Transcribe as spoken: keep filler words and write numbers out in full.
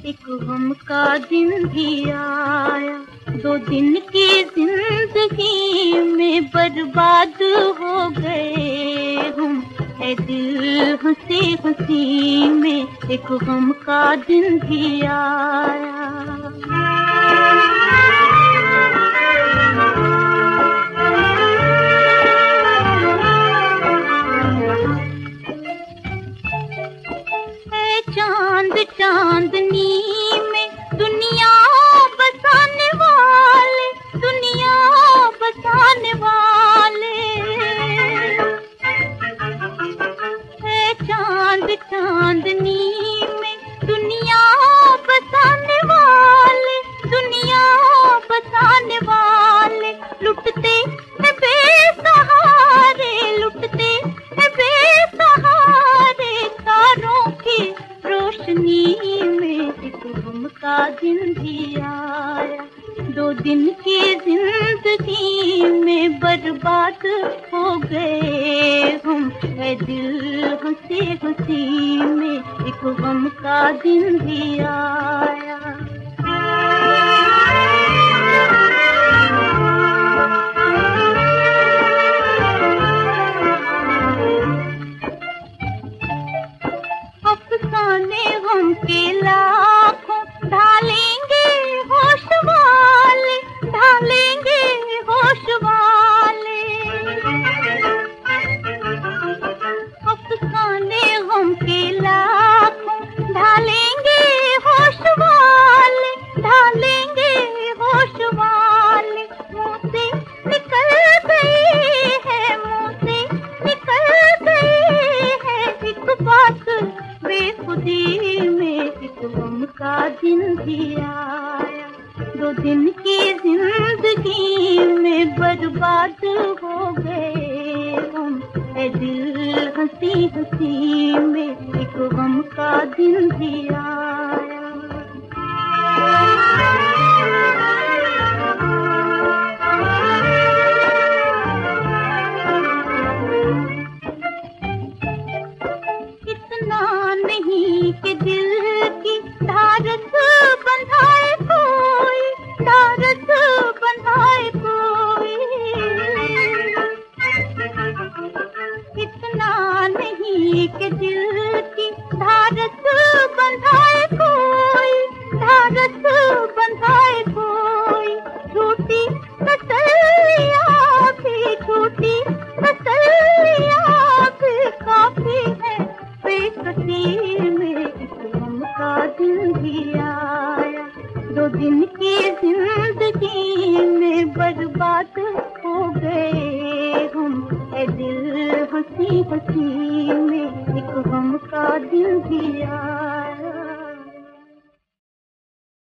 एक गम का दिन भी आया, दो दिन की जिंदगी में बर्बाद हो गए हम। है दिल हंसी हंसी में एक गम का दिन भी आया। चांद चांदनी में दुनिया बसाने वाले, दुनिया बसाने वाले है। चांद चांदनी में दुनिया बसाने वाले, दुनिया बसाने वाले लुटते हैं बेसहारे, लुटते हैं बेसहारे तारों की रोशनी में एक गम का दिन भी आया। दो दिन की जिंदगी में बर्बाद हो गए हम। है दिल हंसी हंसी में एक गम का दिन भी आया। अफसाने गम के लाखों ढालेंगे होश वाले, ढालेंगे होश वाले। अफसाने गम के लाखों ढालेंगे होश वाले, ढालेंगे होश वाले। मुंह से निकल गए हैं, मुंह से निकल गए हैं एक बात बेखुदी में एक गम का दिन भी आया। दो दिन की जिंदगी में बर्बाद हो गए हम। है दिल हंसी हंसी में एक गम का दिन भी आया। नहीं कि दिल की धारस बंधाए कोई, धारस बंधाए कोई। इतना नहीं कि दिल की धारस बंधाए कोई, धारस बंधाए कोई। झूठी तसल्लियां भी, झूठी तसल्लियां भी काफी है। बेकसी में एक गम का दिन भी आया। दो दिन की जिंदगी में बर्बाद हो गए हम। है दिल हंसी हंसी में एक गम का दिन भी आया।